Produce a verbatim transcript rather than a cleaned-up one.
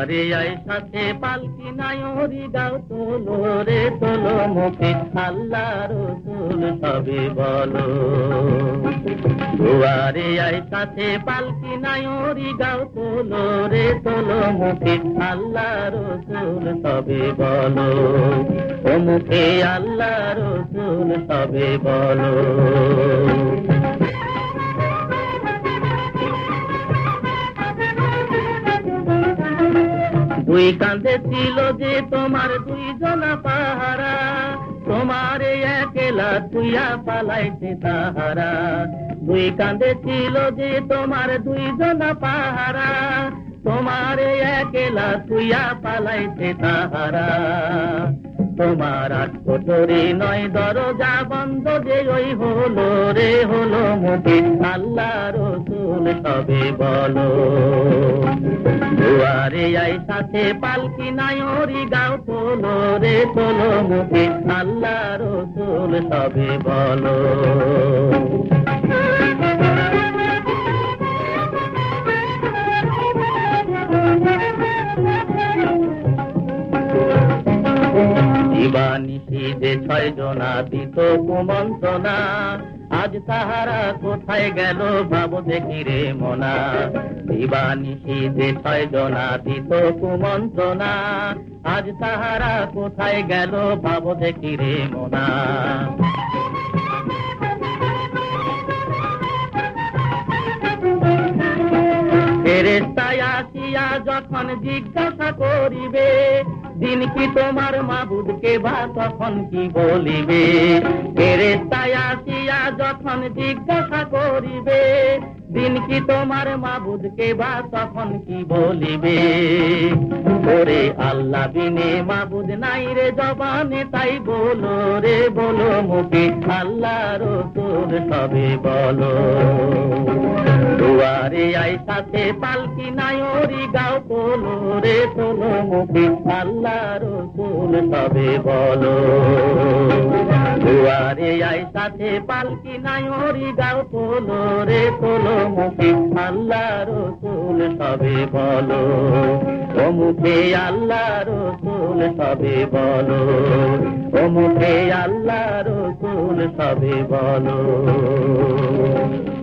দুয়ারে আয় সাথে পালকি নাই হরি গাও তোলো রে তোলো মুখে আল্লাহ রসুল সবে বলো। দুয়ারে আয় সাথে পালকি নাই হরি গাও তোলো রে তোলো মুখে আল্লাহ রসুল সবে বলো। ও মুখে আল্লাহ রসুল সবে বলো। দুই কাঁধে ছিল যে তোমার দুইজনা পাহারা, তোমার একলা তুইয়া পালাইছে তাহারা। দুই কাঁধে ছিল যে তোমার দুইজনা পাহারা, তোমার একলা তুইয়া পালাইছে তাহারা। তোমার আট কোটরি নয় দরজা বন্ধ যে ওই হলো রে হলো মুখে আল্লাহ রসুল সবে বলো। দুয়ারে আই সাথে পালকি নাই হরি গাও তোলো রে তোলো মুখে আল্লাহ রসুল সবে বলো। দিবানিশি যে ছয় জনা দিত কুমন্ত্রণা, আজ তাহারা কোথায় গেল ভাবো দেখি রে মনা। দিবানিশি যে ছয় জনা দিত কুমন্ত্রণা, আজ তাহারা কোথায় গেল ভাবো দেখি রে মনা। ফেরেশতায় আসিয়া যখন জিজ্ঞাসা করিবে, দিন কি তোমার মাবুদকে বা তখন কি বলিবে। ফেরেশতায় আসিয়া যখন জিজ্ঞাসা করিবে, দিন কি তোমার মাবুদকে বা তখন কি বলিবে। ওরে আল্লাহ বিনে মাবুদ নাই রে জবানে, তাই বলো রে বলো মুখে আল্লাহ রসুল সবে বলো। দুয়ারে আই সাথে পালকি নাই হরি গাও তোলো রে তোলো মুখে আল্লাহ রসুল সবে বলো। দুয়ারে আই সাথে পালকি নাই হরি গাও তোলো রে তোলো মুখে আল্লাহ রসুল সবে বলো। ও মুখে আল্লাহ রসুল সবে বলো। ও মুখে আল্লাহ রসুল সবে বলো।